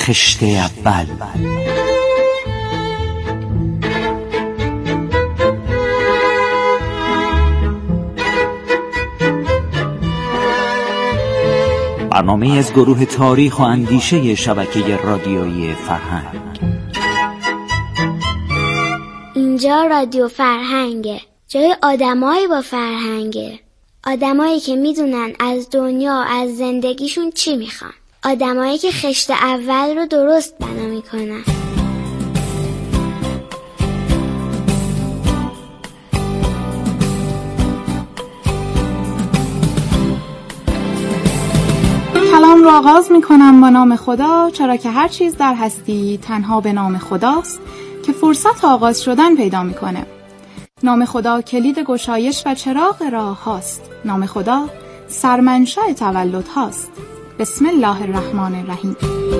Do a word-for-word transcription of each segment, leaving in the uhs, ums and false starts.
خشت اول. برنامه از گروه تاریخ و اندیشه شبکه رادیویی فرهنگ. اینجا رادیو فرهنگه، جای آدمایی با فرهنگه، آدمایی که میدونن از دنیا، از زندگیشون چی میخوان، آدمایی که خشت اول رو درست بنا میکنن. کلام را آغاز میکنم با نام خدا، چرا که هر چیز در هستی تنها به نام خداست که فرصت آغاز شدن پیدا میکنه. نام خدا کلید گشایش و چراغ راه هاست. نام خدا سرمنشأ تولد هاست. بسم الله الرحمن الرحیم.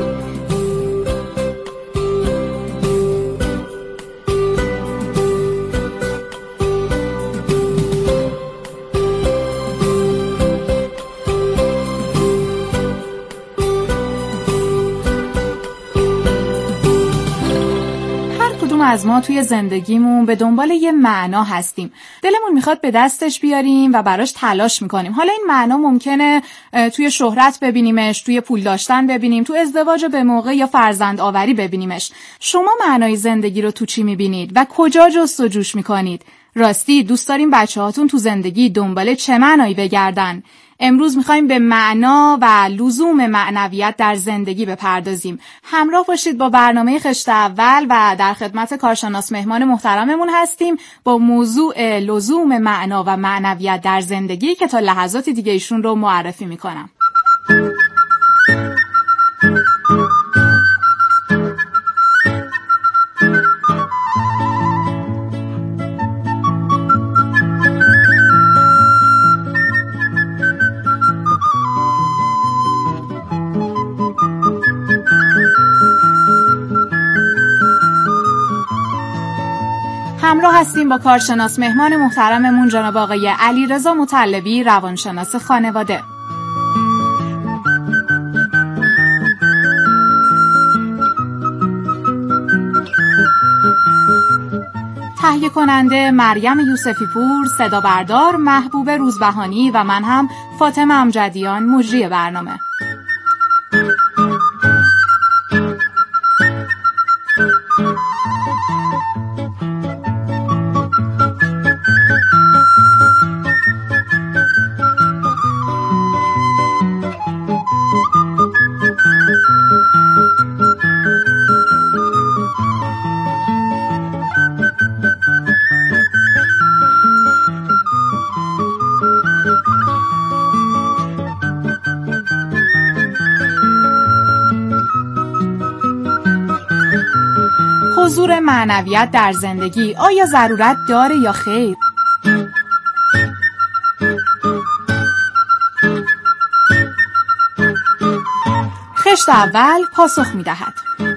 از ما توی زندگیمون به دنبال یه معنا هستیم. دلمون میخواد به دستش بیاریم و براش تلاش میکنیم. حالا این معنا ممکنه توی شهرت ببینیمش، توی پول داشتن ببینیم، تو ازدواج به موقع یا فرزند آوری ببینیمش. شما معنای زندگی رو تو چی میبینید و کجا جستجوش میکنید؟ راستی دوست داریم بچه هاتون تو زندگی دنبال چه معنایی بگردن؟ امروز میخوایم به معنا و لزوم معنویت در زندگی بپردازیم. همراه باشید با برنامه خشت اول و در خدمت کارشناس مهمان محترممون هستیم با موضوع لزوم معنا و معنویت در زندگی که تا لحظات دیگه ایشون رو معرفی میکنم. همراه هستیم با کارشناس مهمان محترممون جناب آقای علیرضا مطلبی، روانشناس خانواده. تهیه کننده مریم یوسفی پور، صدا بردار محبوب روزبهانی و من هم فاطمه امجدیان، مجری برنامه. حضور معنویت در زندگی آیا ضرورت داره یا خیر؟ خشت اول پاسخ می‌دهد.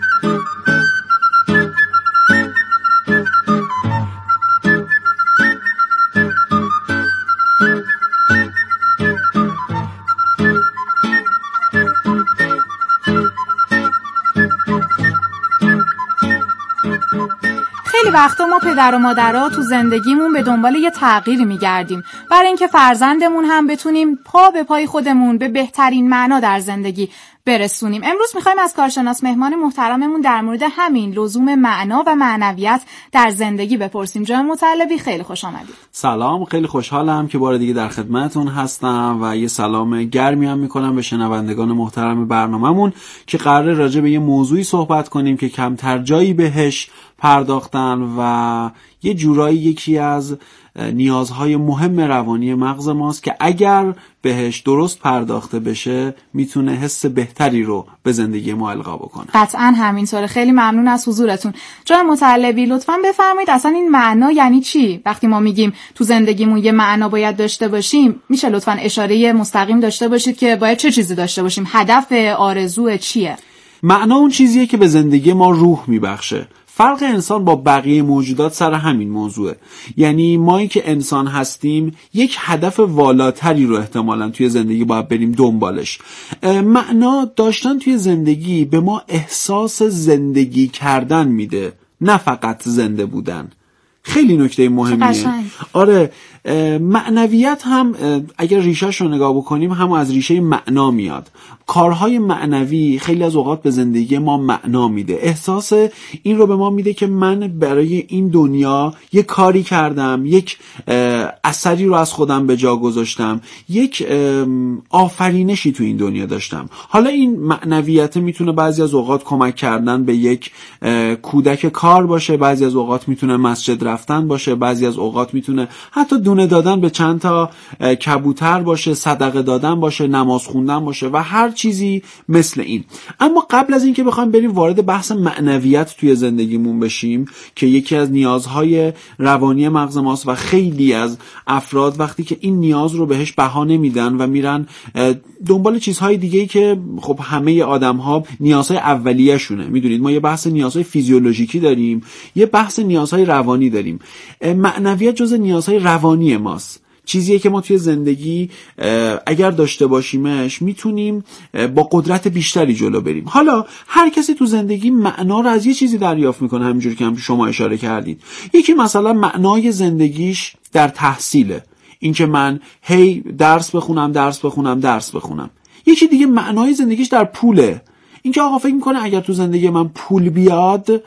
خیلی وقتا ما پدر و مادرها تو زندگیمون به دنبال یه تغییری میگردیم برای اینکه فرزندمون هم بتونیم پا به پای خودمون به بهترین معنا در زندگی برسونیم. امروز میخوایم از کارشناس مهمان محترممون در مورد همین لزوم معنا و معنویت در زندگی بپرسیم. جناب مطلبی خیلی خوش آمدید. سلام، خیلی خوشحالم که بار دیگه در خدمتتون هستم و یه سلام گرمی هم میکنم به شنوندگان محترم برنامه‌مون که قراره راجع به یه موضوعی صحبت کنیم که کمتر جایی بهش پرداختن و یه جورایی یکی از نیازهای مهم روانی مغز ماست که اگر بهش درست پرداخته بشه میتونه حس بهتری رو به زندگی ما القا بکنه. قطعاً همینطوره. خیلی ممنون از حضورتون. جناب مطلبی لطفاً بفرمایید اصلا این معنا یعنی چی؟ وقتی ما میگیم تو زندگیمون یه معنا باید داشته باشیم، میشه لطفاً اشاره مستقیم داشته باشید که باید چه چیزی داشته باشیم؟ هدف، آرزو چیه؟ معنا اون چیزیه که به زندگی ما روح میبخشه. فرق انسان با بقیه موجودات سر همین موضوعه. یعنی مایی که انسان هستیم یک هدف والاتری رو احتمالاً توی زندگی باید بریم دنبالش. معنا داشتن توی زندگی به ما احساس زندگی کردن میده، نه فقط زنده بودن. خیلی نکته مهمیه. آره، معنویت هم اگر ریشه‌ش رو نگاه بکنیم هم از ریشه معنا میاد. کارهای معنوی خیلی از اوقات به زندگی ما معنا میده. احساس این رو به ما میده که من برای این دنیا یک کاری کردم، یک اثری رو از خودم به جا گذاشتم، یک آفرینشی تو این دنیا داشتم. حالا این معنویت میتونه بعضی از اوقات کمک کردن به یک کودک کار باشه، بعضی از اوقات میتونه مسجد رفتن باشه، بعضی از اوقات میتونه حتی دونه دادن به چند تا کبوتر باشه، صدقه دادن باشه، نماز خوندن باشه و هر چیزی مثل این. اما قبل از اینکه بخوایم بریم وارد بحث معنویت توی زندگیمون بشیم که یکی از نیازهای روانی مغز ماست و خیلی از افراد وقتی که این نیاز رو بهش بها نمیدن و میرن دنبال چیزهای دیگه‌ای که خب همه آدم‌ها نیازهای اولیه شونه. میدونید ما یه بحث نیازهای فیزیولوژیکی داریم، یه بحث نیازهای روانی داریم. معنویت جزء نیازهای روانی ماست. چیزیه که ما توی زندگی اگر داشته باشیمش میتونیم با قدرت بیشتری جلو بریم. حالا هر کسی تو زندگی معنا رو از یه چیزی دریافت میکنه، همینجور که هم شما اشاره کردید. یکی مثلا معنای زندگیش در تحصیله، این که من هی درس بخونم درس بخونم درس بخونم. یکی دیگه معنای زندگیش در پوله، این که آقا فکر میکنه اگر تو زندگی من پول بیاد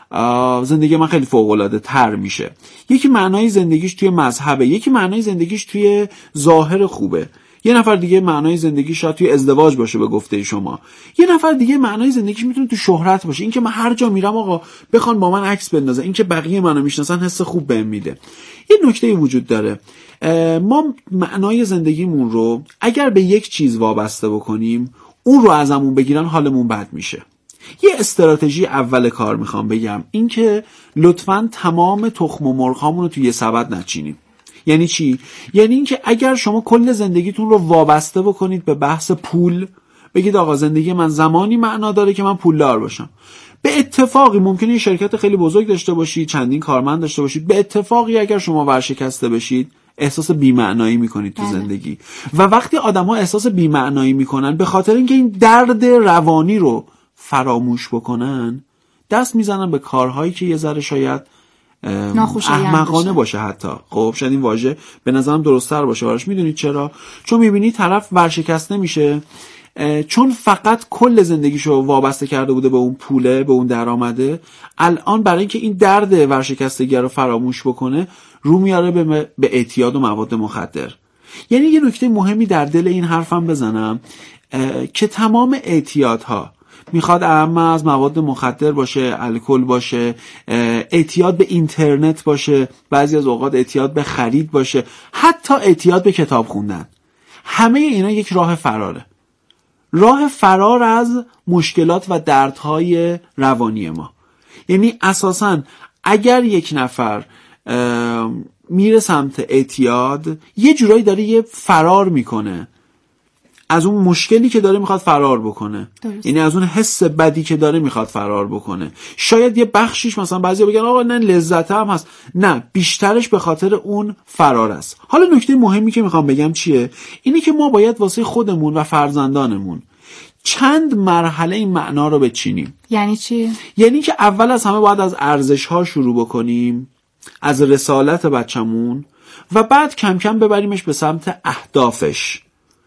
زندگی من خیلی فوق‌العاده تر میشه. یکی معنای زندگیش توی مذهبه، یکی معنای زندگیش توی ظاهر خوبه، یه نفر دیگه معنای زندگیش شاید توی ازدواج باشه به گفته شما، یه نفر دیگه معنای زندگیش میتونه تو شهرت باشه، این که من هر جا میرم آقا بخوان با من عکس بندازن، این که بقیه منو میشناسن حس خوب بهم میده. یه نکته وجود داره، ما معنای زندگیمون رو اگر به یک چیز وابسته بکنیم اون رو ازمون بگیرن حالمون بد میشه. یه استراتژی اول کار میخوام بگم، این که لطفاً تمام تخم و مرغ‌هامون رو توی یه سبد نچینیم. یعنی چی؟ یعنی این که اگر شما کل زندگیتون رو وابسته بکنید به بحث پول، بگید آقا زندگی من زمانی معنا داره که من پولدار باشم. به اتفاقی ممکنه یه شرکت خیلی بزرگ داشته باشید، چندین کارمند داشته باشید، به اتفاقی اگر شما ورشکسته بشید احساس بی‌معنایی میکنید تو بله. زندگی. و وقتی آدم‌ها احساس بی‌معنایی میکنن به خاطر اینکه این درد روانی رو فراموش بکنن، دست میزنن به کارهایی که یه ذره شاید احمقانه باشه حتی. خب شاید این واژه به نظرم درست‌تر باشه براش. میدونید چرا؟ چون میبینی طرف ورشکسته میشه چون فقط کل زندگیشو وابسته کرده بوده به اون پوله، به اون درآمده. الان برای اینکه این درد ورشکستگی رو فراموش بکنه رو میاره به, م... به اعتیاد و مواد مخدر. یعنی یه نکته مهمی در دل این حرفم بزنم که تمام اعتیادها میخواد اهم از مواد مخدر باشه، الکل باشه، اعتیاد به اینترنت باشه، بعضی از اوقات اعتیاد به خرید باشه، حتی اعتیاد به کتاب خوندن، همه اینا یک راه فراره. راه فرار از مشکلات و دردهای روانی ما. یعنی اساساً اگر یک نفر میره سمت اعتیاد یه جورایی داره یه فرار میکنه از اون مشکلی که داره میخواد فرار بکنه. درست. یعنی از اون حس بدی که داره میخواد فرار بکنه. شاید یه بخشیش مثلا بعضیا بگن آقا نه لذت هم هست، نه بیشترش به خاطر اون فرار است. حالا نکته مهمی که میخوام بگم چیه؟ اینه که ما باید واسه خودمون و فرزندانمون چند مرحله این معنا رو بچینیم. یعنی چی؟ یعنی که اول از همه باید از ارزش ها شروع بکنیم، از رسالت بچمون، و بعد کم کم ببریمش به سمت اهدافش.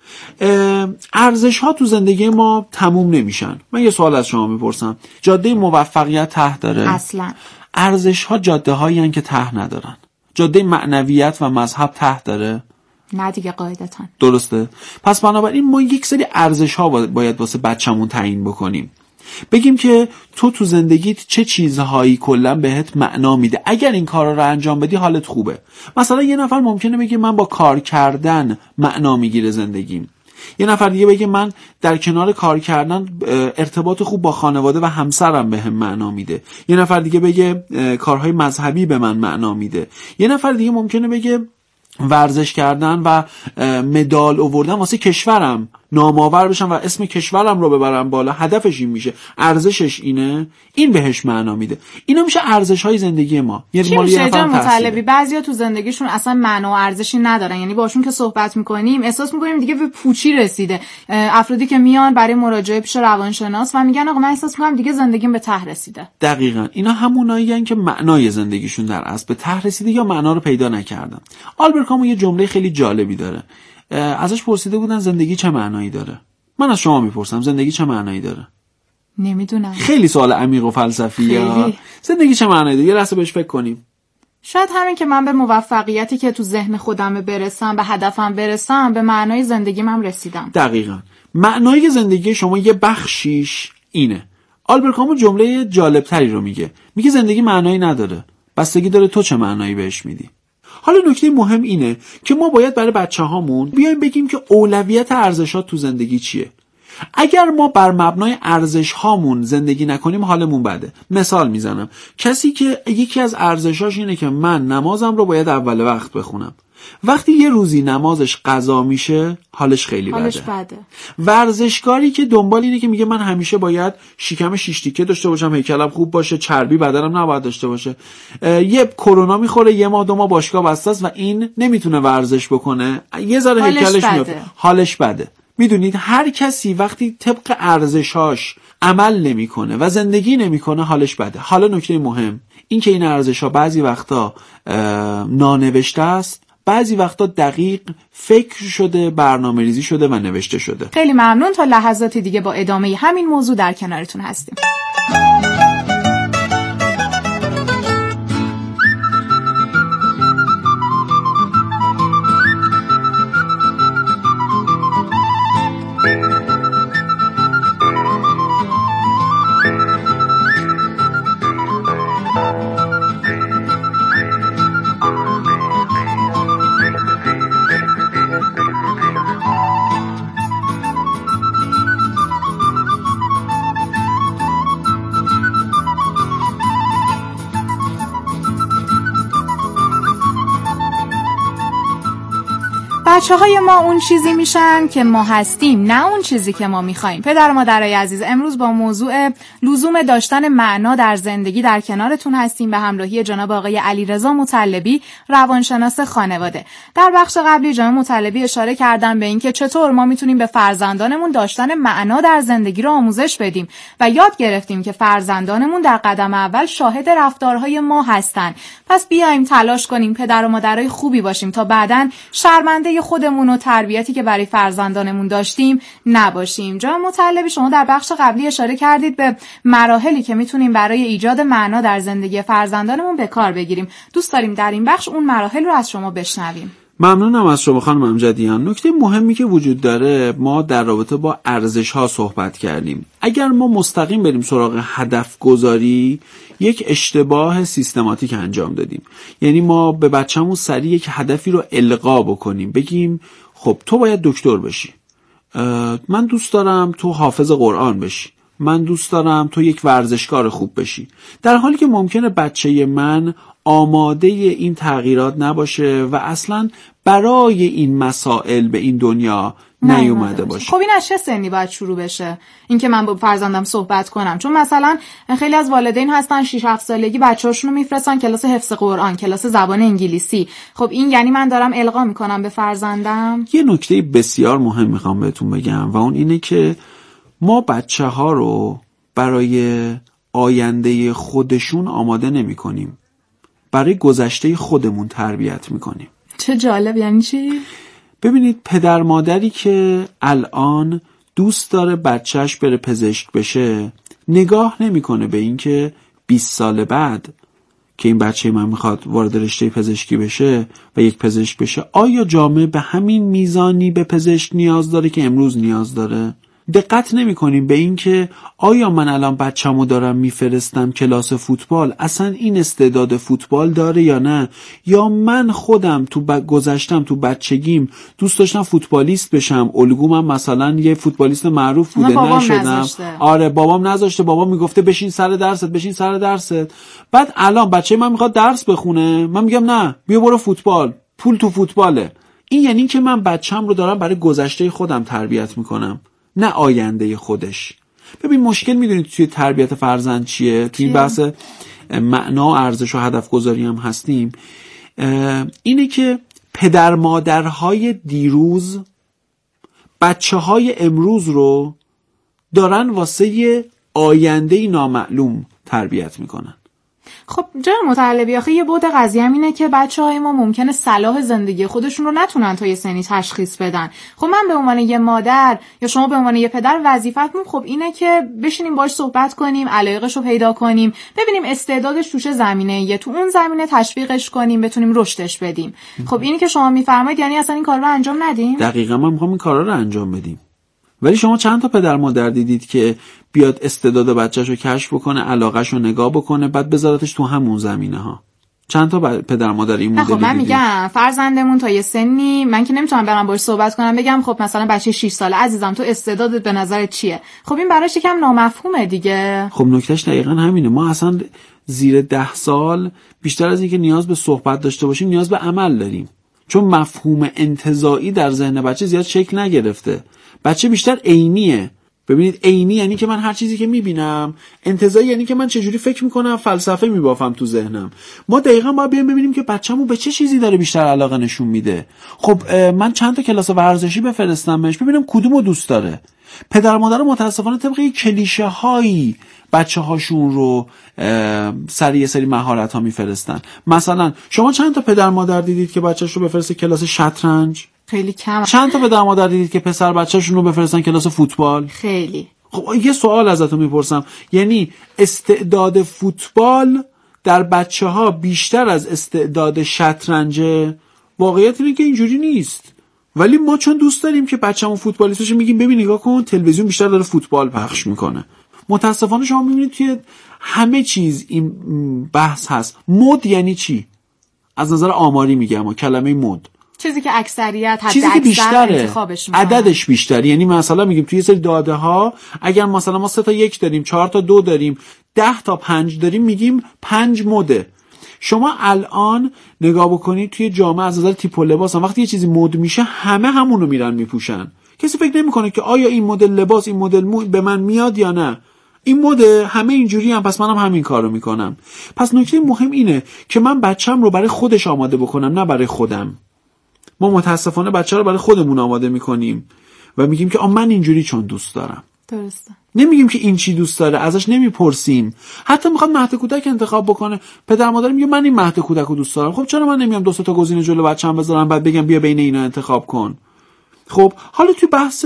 ارزش ها تو زندگی ما تموم نمیشن. من یه سوال از شما میپرسم، جاده موفقیت ته داره؟ اصلا. ارزش ها جاده هایی هن که ته ندارن. جاده معنویت و مذهب ته داره؟ نه دیگه قاعدتاً. درسته. پس بنابراین ما یک سری ارزش ها باید واسه بچمون تعیین بکنیم. بگیم که تو تو زندگیت چه چیزهایی کلا بهت معنا میده، اگر این کارا رو انجام بدی حالت خوبه. مثلا یه نفر ممکنه بگه من با کار کردن معنا میگیره زندگیم. یه نفر دیگه بگه من در کنار کار کردن ارتباط خوب با خانواده و همسرم بهم معنا میده. یه نفر دیگه بگه کارهای مذهبی به من معنا میده. یه نفر دیگه ممکنه بگه ورزش کردن و مدال آوردن واسه کشورم نامآور بشم و اسم کشورم رو ببرم بالا، هدفش این میشه، ارزشش اینه، این بهش معنا میده. اینا میشه ارزش‌های زندگی ما. یعنی مال یه نفر مطلبی بعضیا تو زندگیشون اصلا معنا و ارزشی ندارن، یعنی باشون که صحبت میکنیم احساس میکنیم دیگه به پوچی رسیده. افرادی که میان برای مراجعه پیش روانشناس و میگن آقا من احساس میکنم دیگه زندگیم به ته رسیده. دقیقاً اینا همونایین که معنای زندگیشون در اصل به ته رسیده یا معنا رو پیدا نکردن. آلبرت کامو یه جمله خیلی جالبی داره. ازش پرسیده بودن زندگی چه معنایی داره. من از شما میپرسم زندگی چه معنایی داره؟ نمیدونم. خیلی سوال عمیق و فلسفیه. زندگی چه معنایی داره؟ یه لحظه بهش فکر کنیم. شاید همین که من به موفقیتی که تو ذهن خودم برسم، به هدفم برسم، به معنای زندگیم هم رسیدم. دقیقاً. معنای زندگی شما یه بخشیش اینه. آلبرت کامو جمله جالبتری رو میگه. میگه زندگی معنایی نداره. بستگی داره تو چه معنایی بهش میدی. حالا نکته مهم اینه که ما باید برای بچه‌هامون بیایم بگیم که اولویت ارزشات تو زندگی چیه. اگر ما بر مبنای ارزش‌هامون زندگی نکنیم حالمون بده. مثال میزنم، کسی که یکی از ارزشاش اینه که من نمازم رو باید اول وقت بخونم، وقتی یه روزی نمازش قضا میشه حالش خیلی حالش بده. بده. ورزشکاری که دنبال اینه که میگه من همیشه باید شکم شش تیکه داشته باشم، هیکلم خوب باشه، چربی بدنم نباید داشته باشه، یه کرونا میخوره، یه ماه دو ماه باشگاه بسته است و این نمیتونه ورزش بکنه، یه ذره هیکلش میاد، حالش بده. میدونید هر کسی وقتی طبق ارزشاش عمل نمیکنه و زندگی نمیکنه حالش بده. حالا نکته مهم این که این ارزشا بعضی وقتا نانوشته است، بعضی وقتا دقیق فکر شده، برنامه ریزی شده و نوشته شده. خیلی ممنون. تا لحظاتی دیگه با ادامه همین موضوع در کنارتون هستیم. بچه های ما اون چیزی میشن که ما هستیم، نه اون چیزی که ما میخوایم. پدر و مادرای عزیز، امروز با موضوع لزوم داشتن معنا در زندگی در کنارتون هستیم به همراهی جناب آقای علیرضا مطلبی، روانشناس خانواده. در بخش قبلی جناب مطلبی اشاره کردن به اینکه چطور ما میتونیم به فرزندانمون داشتن معنا در زندگی رو آموزش بدیم و یاد گرفتیم که فرزندانمون در قدم اول شاهد رفتارهای ما هستن. پس بیایم تلاش کنیم پدر و مادرای خوبی باشیم تا بعداً شرمنده خودمون و تربیتی که برای فرزندانمون داشتیم نباشیم. جناب مطلبی، شما در بخش قبلی اشاره کردید به مراحلی که میتونیم برای ایجاد معنا در زندگی فرزندانمون به کار بگیریم. دوست داریم در این بخش اون مراحل رو از شما بشنویم. ممنونم از شما خانم امجدیان. نکته مهمی که وجود داره، ما در رابطه با ارزش ها صحبت کردیم. اگر ما مستقیم بریم سراغ هدف گذاری، یک اشتباه سیستماتیک انجام دادیم. یعنی ما به بچه‌مون سریع یک هدفی رو القا بکنیم، بگیم خب تو باید دکتر بشی، من دوست دارم تو حافظ قرآن بشی، من دوست دارم تو یک ورزشکار خوب بشی، در حالی که ممکنه بچه من آماده این تغییرات نباشه و اصلا برای این مسائل به این دنیا نیومده باشه. خب این از چه سنی باید شروع بشه اینکه من با فرزندم صحبت کنم؟ چون مثلا خیلی از والدین هستن شش هفت سالگی بچه‌هاشون رو میفرستن کلاس حفظ قرآن، کلاس زبان انگلیسی. خب این یعنی من دارم القا میکنم به فرزندم؟ یه نکته بسیار مهم میخوام بهتون بگم و اون اینه که ما بچه‌ها رو برای آینده خودشون آماده نمی‌کنیم، برای گذشته خودمون تربیت می‌کنیم. چه جالب. یعنی چی؟ ببینید، پدر مادری که الان دوست داره بچهش بره پزشک بشه، نگاه نمی‌کنه به این که بیست سال بعد که این بچه من میخواد وارد رشته پزشکی بشه و یک پزشک بشه، آیا جامعه به همین میزانی به پزشک نیاز داره که امروز نیاز داره؟ دقت نمی کنیم به این که آیا من الان بچه‌مو دارم میفرستم کلاس فوتبال، اصلا این استعداد فوتبال داره یا نه؟ یا من خودم تو ب... گذشتم تو بچگیم دوست داشتم فوتبالیست بشم، الگومم مثلا یه فوتبالیست معروف بوده، نشدم. نزاشته. آره بابام نذاشته، بابام میگفته بشین سر درست، بشین سر درست. بعد الان بچه من میخواد درس بخونه، من میگم نه بیا برو فوتبال، پول تو فوتباله. این یعنی که من بچه‌م رو دارم برای گذشته خودم تربیت میکنم، نه آینده خودش. ببین مشکل میدونید توی تربیت فرزند چیه؟ توی بحث معنا و ارزش و هدف گذاری هم هستیم. اینه که پدر مادرهای دیروز بچه های امروز رو دارن واسه آینده نامعلوم تربیت میکنن. خب جناب مطلبی، آخه یه بعد قضیه هم اینه که بچه‌های ما ممکنه صلاح زندگی خودشون رو نتونن تا یه سنی تشخیص بدن. خب من به عنوان یه مادر یا شما به عنوان یه پدر وظیفتون خب اینه که بشینیم باهاش صحبت کنیم، علایقش رو پیدا کنیم، ببینیم استعدادش تو چه زمینه‌ایه، تو اون زمینه تشویقش کنیم، بتونیم رشدش بدیم. خب اینی که شما میفرمایید یعنی اصلا این کار رو انجام ندیم؟ دقیقاً ما می‌خوام این کارا رو انجام بدیم. ولی شما چند تا پدر مادر دیدید که بیاد استعداد بچه‌شو کشف بکنه، علاقه‌شو نگاه بکنه، بعد بذارتش تو همون زمینه‌ها؟ چند تا پدر مادر این مدلی دیدید؟ خب من میگم فرزندمون تا یه سنی، من که نمیتونم برام باهاش صحبت کنم بگم خب مثلا بچه شش ساله عزیزم تو استعدادت به نظرت چیه؟ خب این براش یکم نامفهومه دیگه. خب نکتهش دقیقاً همینه. ما اصلا زیر ده سال بیشتر از اینکه نیاز به صحبت داشته باشیم نیاز به عمل داریم، چون مفهوم انتزاعی در ذهن بچه زیاد شکل نگرفته. بچه بیشتر عینیه. ببینید عینی یعنی که من هر چیزی که میبینم، انتزاعی یعنی که من چجوری فکر میکنم، فلسفه میبافم تو ذهنم. ما دقیقاً باید بیایم ببینیم که بچه‌مون به چه چیزی داره بیشتر علاقه نشون میده. خب من چند تا کلاس ورزشی بفرستمش ببینم کدومو دوست داره. پدر مادر متاسفانه طبق کلیشه هایی بچه هاشون رو سر یه سری مهارت ها میفرستن. مثلا شما چند تا پدر مادر دیدید که بچه‌ش رو بفرسته کلاس شطرنج؟ خیلی کم. چند تا پدر مادر دیدید که پسر بچه‌شون رو بفرستن کلاس فوتبال؟ خیلی. خب یه سوال ازتون میپرسم، یعنی استعداد فوتبال در بچه‌ها بیشتر از استعداد شطرنج؟ واقعیت اینه که اینجوری نیست. ولی ما چون دوست داریم که بچه‌مون فوتبالیست بشه میگیم ببین نگاه کن تلویزیون بیشتر داره فوتبال پخش میکنه. متاسفانه شما میبینید که همه چیز این بحث هست. مد یعنی چی؟ از نظر آماری میگم، کلمه مد چیزی که اکثریت حد چیزی که بیشتره، انتخابش میکنن، عددش بیشتره. یعنی مثلا میگیم توی یه سری داده ها اگر مثلا ما سه تا یک داریم، چهار تا دو داریم، ده تا پنج داریم، میگیم پنج مده. شما الان نگاه بکنید توی جامعه از نظر تیپ و لباس هم وقتی یه چیزی مد میشه همه همون رو میرن میپوشن. کسی فکر نمیکنه که آیا این مدل لباس، این مدل مو به من میاد یا نه. این مده، همه اینجوری هم، پس منم هم همین کارو میکنم. پس نکته مهم اینه که من بچه‌م رو برای خودش آماده بکنم، نه برای خودم. ما متاسفانه بچه رو برای خودمون آماده میکنیم و میگیم که آ من اینجوری چون دوست دارم. درسته. نمیگیم که این چی دوست داره، ازش نمیپرسیم. حتی میخواد مهد کودک انتخاب بکنه، پدر مادر میگه من این مهد کودک رو دوست دارم. خب چرا من نمیام دو تا گزینه جلو بچه‌م بذارم بعد بگم بیا بین اینا انتخاب کن؟ خب حالا توی بحث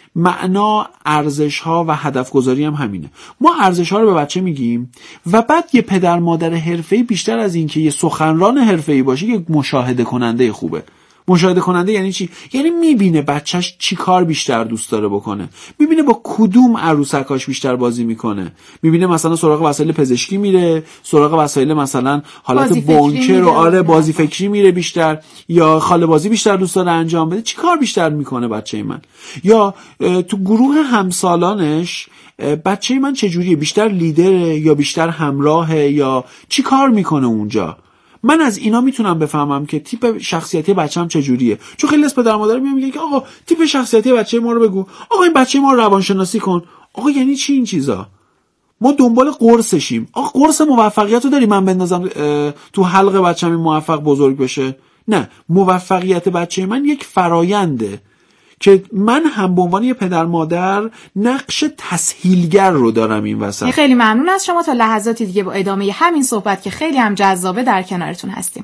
معنا، ارزش ها و هدف گذاری هم همینه. ما ارزش ها رو به بچه میگیم و بعد یه پدر مادر حرفه‌ای بیشتر از این که یه سخنران حرفه‌ای باشه، یه مشاهده کننده خوبه. مشاهده کننده یعنی چی؟ یعنی میبینه بچهش چی کار بیشتر دوست داره بکنه، میبینه با کدوم عروسکاش بیشتر بازی میکنه، میبینه مثلا سراغ وسایل پزشکی میره، سراغ وسایل مثلا حالت بانکر و آره بازی فکری میره بیشتر، یا خاله بازی بیشتر دوست داره انجام بده. چی کار بیشتر میکنه بچه من؟ یا تو گروه همسالانش بچه من چجوریه؟ بیشتر لیدره یا بیشتر همراهه یا چی کار میکنه اونجا؟ من از اینا میتونم بفهمم که تیپ شخصیتی بچه‌م چجوریه. چون خیلی از پدر مادر میان میگن که آقا تیپ شخصیتی بچه ما رو بگو، آقا این بچه ما رو روانشناسی کن. آقا یعنی چی این چیزا؟ ما دنبال قرصشیم. آقا قرص موفقیت رو داری من بندازم تو حلق بچه‌م موفق بزرگ بشه؟ نه، موفقیت بچه من یک فراینده که من هم به عنوان یه پدر مادر نقش تسهیلگر رو دارم این وسط. خیلی ممنون از شما. تا لحظاتی دیگه با ادامه همین صحبت که خیلی هم جذابه در کنارتون هستیم.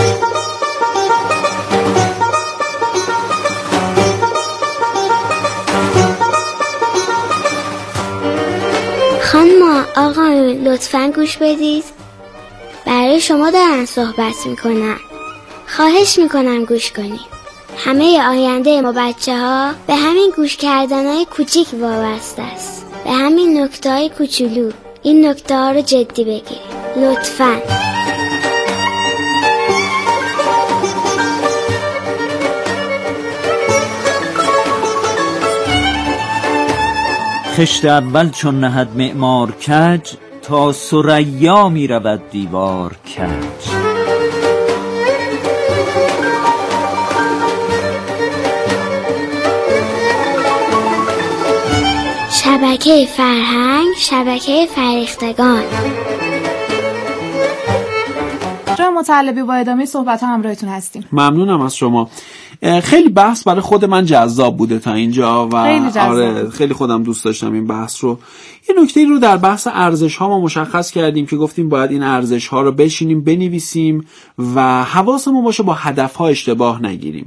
خانم آقا لطفاً گوش بدید، برای شما دارن صحبت میکنن، خواهش میکنم گوش کنید. همه آینده ما بچه ها به همین گوش کردن های کوچیک وابسته است، به همین نکته های کوچولو. این نکته ها رو جدی بگیرید لطفاً. خشت اول چون نهد معمار کج، تا ثریا می رود دیوار کج. شبکه فرهنگ، شبکه فریختگان. جناب مطلبی با ادامه صحبت ها همراهتون هستیم. ممنونم از شما. خیلی بحث برای خود من جذاب بوده تا اینجا و خیلی آره خیلی خودم دوست داشتم این بحث رو. یه نکته رو در بحث ارزش ها ما مشخص کردیم که گفتیم باید این ارزش ها رو بشینیم بنویسیم و حواسمون باشه با هدف ها اشتباه نگیریم.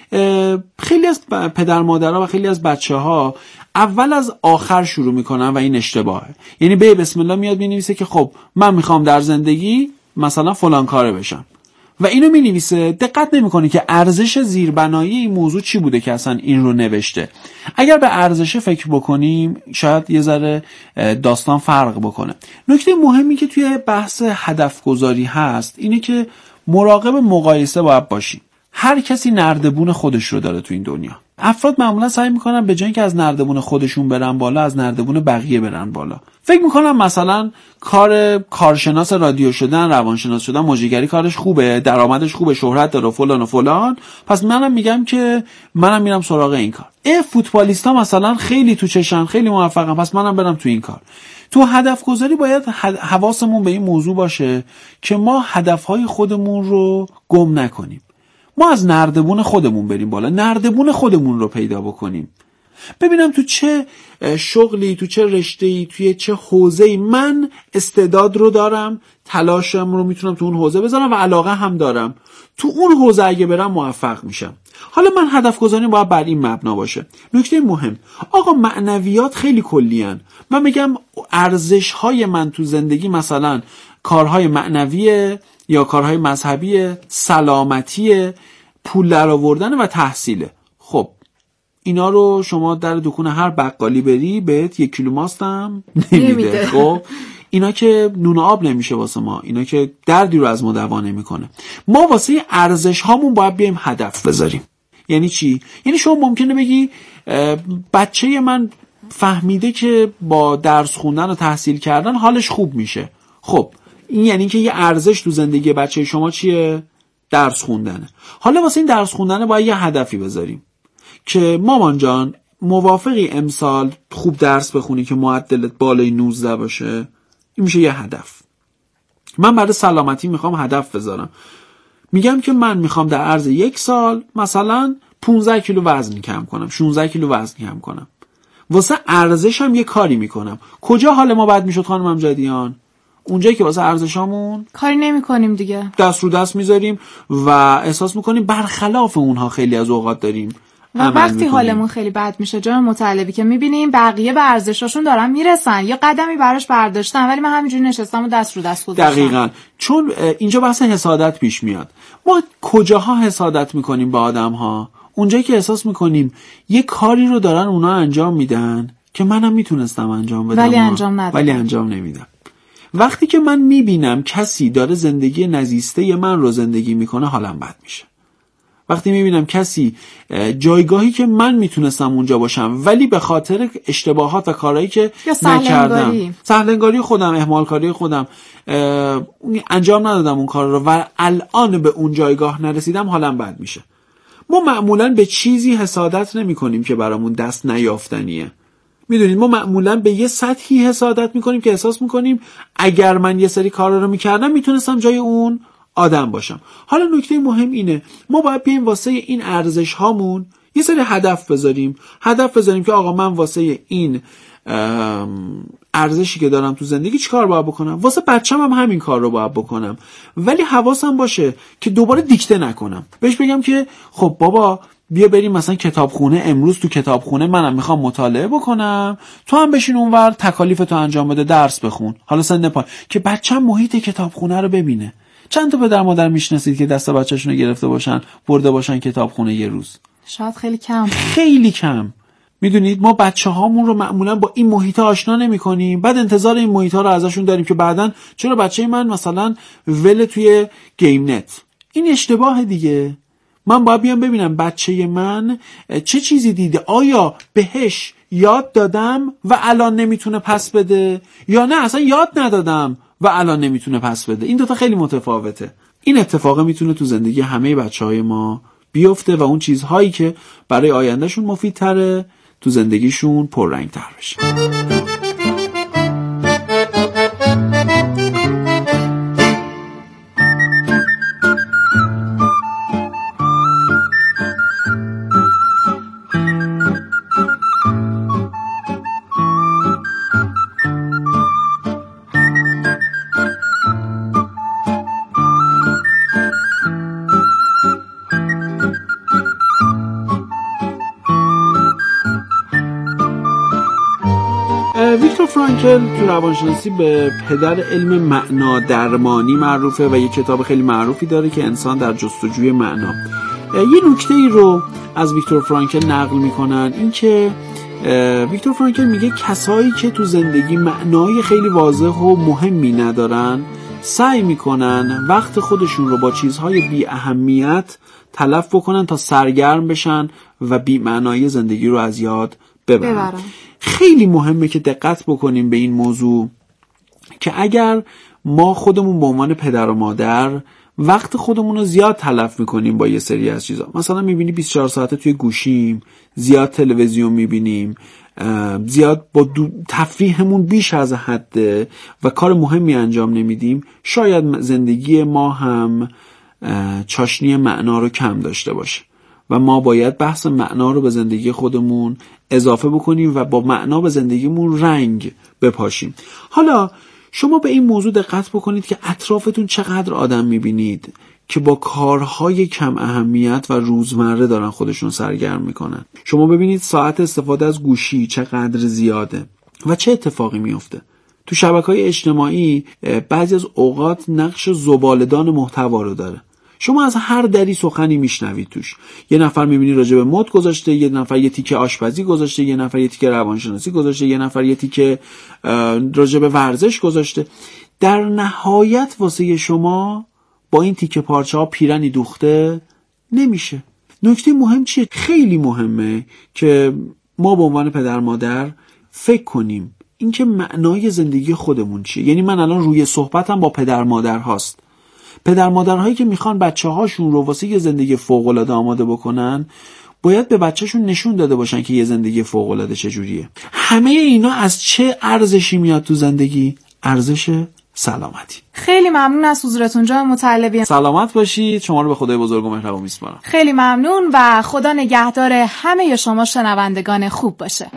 خیلی از پدر مادرها و خیلی از بچه ها اول از آخر شروع میکنن و این اشتباهه. یعنی به بسم الله میاد مینویسه که خب من میخوام در زندگی مثلا فلان کاره بشم و اینو مینویسه، دقت نمیکنه که ارزش زیربنایی این موضوع چی بوده که اصلا این رو نوشته. اگر به ارزش فکر بکنیم شاید یه ذره داستان فرق بکنه. نکته مهمی که توی بحث هدف گذاری هست اینه که مراقب مقایسه باید باشیم. هر کسی نردبون خودش رو داره تو این دنیا. افراد معمولا سعی میکنن به جای اینکه از نردبون خودشون برن بالا از نردبون بقیه برن بالا. فکر میکنم مثلا کار کارشناس رادیو شدن، روانشناس شدن، موجیگری کارش خوبه، درآمدش خوبه، شهرت داره فلان و فلان، پس منم میگم که منم میرم سراغ این کار. ای فوتبالیستا مثلا خیلی تو چشن، خیلی موفقن، پس منم برم تو این کار. تو هدف گذاری باید حواسمون به این موضوع باشه که ما هدفهای خودمون رو گم نکنیم. ما از نردبون خودمون بریم بالا، نردبون خودمون رو پیدا بکنیم. ببینم تو چه شغلی، تو چه رشته‌ای، توی چه حوزه‌ای من استعداد رو دارم، تلاشم رو میتونم تو اون حوزه بذارم و علاقه هم دارم. تو اون حوزه اگه برم موفق میشم. حالا من هدف گذاری باید بر این مبنا باشه. نکته مهم، آقا معنویات خیلی کلیان. من میگم ارزش‌های من تو زندگی مثلا کارهای معنویه یا کارهای مذهبی، سلامتی، پول درآوردن و تحصیله. خب اینا رو شما در دکون هر بقالی بری بهت یک کیلو ماست هم نمیده. خب اینا که نون و آب نمیشه واسه ما، اینا که دردی رو از ما دوا نمیکنه. ما واسه ارزش هامون باید بیایم هدف بذاریم. یعنی چی؟ یعنی شما ممکنه بگی بچه من فهمیده که با درس خوندن و تحصیل کردن حالش خوب میشه. خب این یعنی که یه ارزش تو زندگی بچه شما چیه؟ درس خوندنه. حالا واسه این درس خوندنه باید یه هدفی بذاریم که مامان جان موافقی امسال خوب درس بخونی که معدلت بالای نوزده باشه؟ این میشه یه هدف. من برای سلامتی میخوام هدف بذارم، میگم که من میخوام در عرض یک سال مثلا پانزده کیلو وزن کم کنم، شانزده کیلو وزن کم کنم. واسه ارزشم یه کاری میکنم. کجا حال ما بد میشد خانم امجدیان؟ اونجایی که واسه ارزشامون کاری نمی کنیم دیگه، دست رو دست میذاریم و احساس میکنیم برخلاف اونها خیلی از اوقات داریم و وقتی حالمون خیلی بد میشه جناب مطلبی که میبینیم بقیه به ارزشاشون دارن میرسن یا قدمی براش برداشتن ولی من همینجوری نشستم و دست رو دست گذاشتم. دقیقاً، چون اینجا بحث حسادت پیش میاد. ما کجاها حسادت میکنیم به آدم‌ها؟ اونجایی که احساس میکنیم یه کاری رو دارن اونا انجام میدن که منم میتونستم انجام بدم ولی انجام ندادم. ولی انجام نمیدم. وقتی که من میبینم کسی داره زندگی نزیسته من رو زندگی میکنه حالم بد میشه. وقتی میبینم کسی جایگاهی که من میتونستم اونجا باشم ولی به خاطر اشتباهات و کارهایی که نکردم، سهلنگاری خودم، اهمالکاری خودم انجام ندادم اون کار رو و الان به اون جایگاه نرسیدم، حالم بد میشه. ما معمولاً به چیزی حسادت نمی کنیم که برامون دست نیافتنیه. میدونید ما معمولاً به یه سطحی حسادت میکنیم که احساس میکنیم اگر من یه سری کارا رو میکردم میتونستم جای اون آدم باشم. حالا نکته مهم اینه ما باید بیایم واسه این ارزش هامون یه سری هدف بذاریم. هدف بذاریم که آقا من واسه این ارزشی که دارم تو زندگی چیکار باید بکنم، واسه بچه‌م هم همین کار رو باید بکنم، ولی حواسم باشه که دوباره دیکته نکنم. بهش بگم که خب بابا بیا بریم مثلا کتابخونه، امروز تو کتابخونه منم میخوام مطالعه بکنم، تو هم بشین اونور تکالیفتو انجام بده، درس بخون. حالا سن پای که بچه‌م محیط کتابخونه رو ببینه. چند تا پدر مادر میشناسید که دست بچه‌شون رو گرفته باشن برده باشن کتابخونه یه روز؟ شاید خیلی کم. خیلی کم. میدونید ما بچه هامون رو معمولا با این محیط آشنا نمی کنیم، بعد انتظار این محیط ها رو ازشون داریم که بعدن چرا بچه من مثلا ول توی گیم نت. این اشتباه دیگه. من باید بیام ببینم بچه من چه چیزی دیده، آیا بهش یاد دادم و الان نمیتونه پس بده یا نه اصلا یاد ندادم و الان نمیتونه پس بده. این دوتا خیلی متفاوته. این اتفاق میتونه تو زندگی همه بچهای ما بیفته و اون چیزهایی که برای آیندهشون مفیدتره تو زندگیشون پررنگ‌تر بشه. ویکتور فرانکل تو روانشناسی به پدر علم معنا درمانی معروفه و یه کتاب خیلی معروفی داره که انسان در جستجوی معنا. یه نکته ای رو از ویکتور فرانکل نقل میکنن، این که ویکتور فرانکل میگه کسایی که تو زندگی معنای خیلی واضح و مهمی ندارن سعی میکنن وقت خودشون رو با چیزهای بی اهمیت تلف بکنن تا سرگرم بشن و بی معنای زندگی رو از یاد ببرن. ببرن. خیلی مهمه که دقت بکنیم به این موضوع که اگر ما خودمون به عنوان پدر و مادر وقت خودمون رو زیاد تلف میکنیم با یه سری از چیزا، مثلا میبینی بیست و چهار ساعته توی گوشیم، زیاد تلویزیون میبینیم، زیاد با تفریحمون بیش از حده و کار مهمی انجام نمیدیم، شاید زندگی ما هم چاشنی معنا رو کم داشته باشه و ما باید بحث معنا رو به زندگی خودمون اضافه بکنیم و با معنا به زندگیمون رنگ بپاشیم. حالا شما به این موضوع دقت بکنید که اطرافتون چقدر آدم میبینید که با کارهای کم اهمیت و روزمره دارن خودشون سرگرم میکنن. شما ببینید ساعت استفاده از گوشی چقدر زیاده و چه اتفاقی میفته. تو شبکه‌های اجتماعی بعضی از اوقات نقش زباله‌دان محتوا رو داره. شما از هر دری سخنی میشنوید توش. یه نفر میبینی راجع به مد گذاشته، یه نفر یه تیکه آشپزی گذاشته، یه نفر یه تیکه روانشناسی گذاشته، یه نفر یه تیکه راجع به ورزش گذاشته. در نهایت واسه شما با این تیکه پارچه ها پیرنی دوخته نمیشه. نکته مهم چیه؟ خیلی مهمه که ما به عنوان پدر مادر فکر کنیم اینکه معنای زندگی خودمون چیه. یعنی من الان روی صحبتم با پدر مادر هاست. پدر مادرهایی که میخوان بچه هاشون رو واسه یه زندگی فوق‌العاده آماده بکنن باید به بچهشون نشون داده باشن که یه زندگی فوق‌العاده چجوریه. همه اینا از چه ارزشی میاد تو زندگی؟ ارزش سلامتی. خیلی ممنون از حضورتون جناب مطلبی. سلامت باشید. شما رو به خدای بزرگ و مهربان میسپارم. خیلی ممنون و خدا نگهدار همه شما شنوندگان خوب باشه.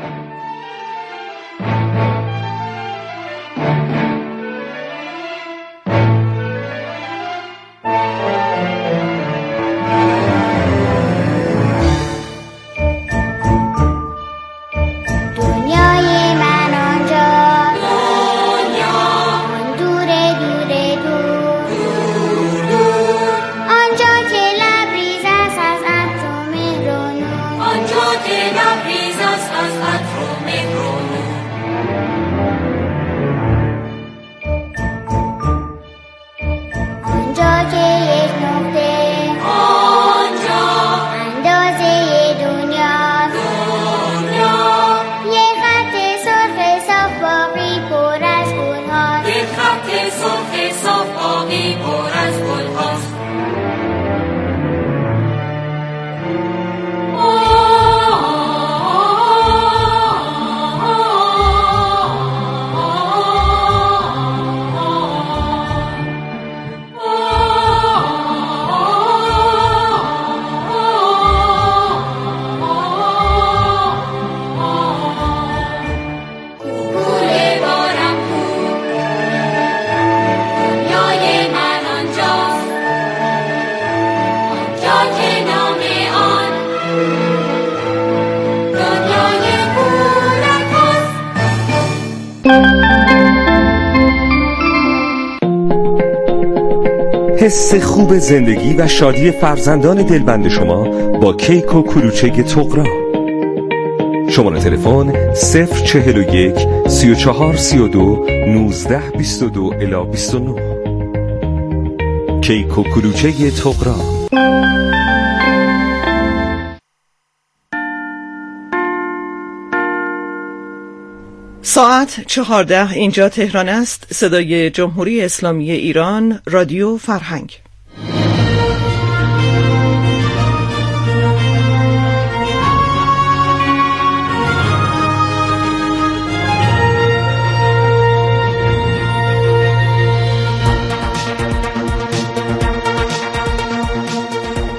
حس خوب زندگی و شادی فرزندان دلبند شما با کیک و کلوچه طغرا. شماره تلفن صفر چهل و یک سی و چهار سی و دو نوزده بیست و دو الی بیست و نه. کیک و کلوچه طغرا. ساعت چهارده، اینجا تهران است. صدای جمهوری اسلامی ایران، رادیو فرهنگ.